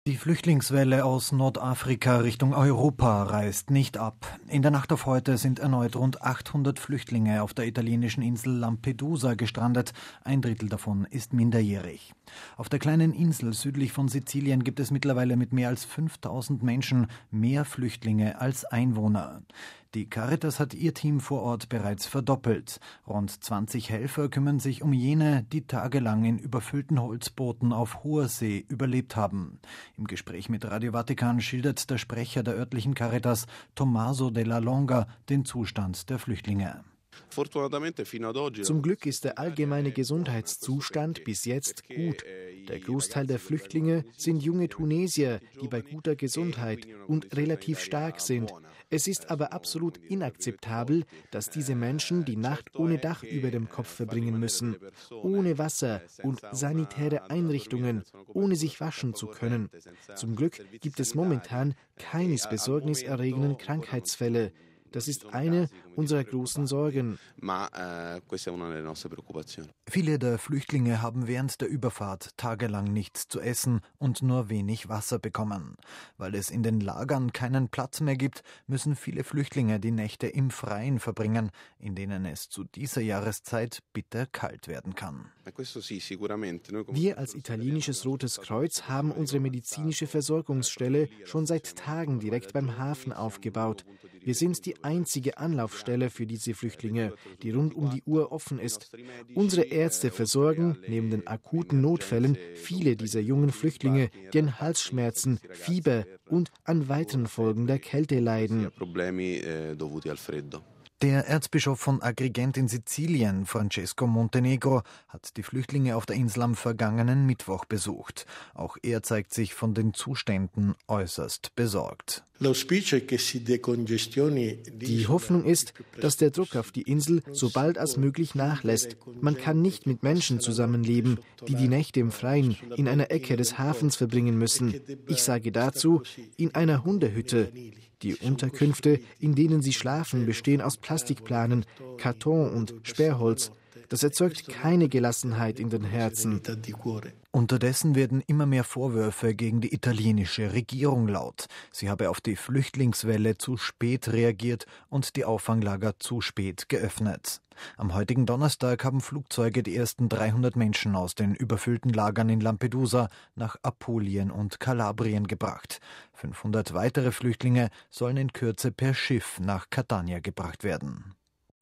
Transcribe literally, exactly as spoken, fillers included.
Die Flüchtlingswelle aus Nordafrika Richtung Europa reißt nicht ab. In der Nacht auf heute sind erneut rund achthundert Flüchtlinge auf der italienischen Insel Lampedusa gestrandet. Ein Drittel davon ist minderjährig. Auf der kleinen Insel südlich von Sizilien gibt es mittlerweile mit mehr als fünftausend Menschen mehr Flüchtlinge als Einwohner. Die Caritas hat ihr Team vor Ort bereits verdoppelt. Rund zwanzig Helfer kümmern sich um jene, die tagelang in überfüllten Holzbooten auf hoher See überlebt haben. Im Gespräch mit Radio Vatikan schildert der Sprecher der örtlichen Caritas, Tommaso della Longa, den Zustand der Flüchtlinge. Zum Glück ist der allgemeine Gesundheitszustand bis jetzt gut. Der Großteil der Flüchtlinge sind junge Tunesier, die bei guter Gesundheit und relativ stark sind. Es ist aber absolut inakzeptabel, dass diese Menschen die Nacht ohne Dach über dem Kopf verbringen müssen, ohne Wasser und sanitäre Einrichtungen, ohne sich waschen zu können. Zum Glück gibt es momentan keine besorgniserregenden Krankheitsfälle. Das ist eine unserer großen Sorgen. Viele der Flüchtlinge haben während der Überfahrt tagelang nichts zu essen und nur wenig Wasser bekommen. Weil es in den Lagern keinen Platz mehr gibt, müssen viele Flüchtlinge die Nächte im Freien verbringen, in denen es zu dieser Jahreszeit bitter kalt werden kann. Wir als italienisches Rotes Kreuz haben unsere medizinische Versorgungsstelle schon seit Tagen direkt beim Hafen aufgebaut. Wir sind die einzige Anlaufstelle für diese Flüchtlinge, die rund um die Uhr offen ist. Unsere Ärzte versorgen, neben den akuten Notfällen, viele dieser jungen Flüchtlinge, die an Halsschmerzen, Fieber und an weiteren Folgen der Kälte leiden. Der Erzbischof von Agrigent in Sizilien, Francesco Montenegro, hat die Flüchtlinge auf der Insel am vergangenen Mittwoch besucht. Auch er zeigt sich von den Zuständen äußerst besorgt. Die Hoffnung ist, dass der Druck auf die Insel so bald als möglich nachlässt. Man kann nicht mit Menschen zusammenleben, die die Nächte im Freien in einer Ecke des Hafens verbringen müssen. Ich sage dazu, in einer Hundehütte. Die Unterkünfte, in denen sie schlafen, bestehen aus Plastikplanen, Karton und Sperrholz. Das erzeugt keine Gelassenheit in den Herzen. Unterdessen werden immer mehr Vorwürfe gegen die italienische Regierung laut. Sie habe auf die Flüchtlingswelle zu spät reagiert und die Auffanglager zu spät geöffnet. Am heutigen Donnerstag haben Flugzeuge die ersten dreihundert Menschen aus den überfüllten Lagern in Lampedusa nach Apulien und Kalabrien gebracht. fünfhundert weitere Flüchtlinge sollen in Kürze per Schiff nach Catania gebracht werden.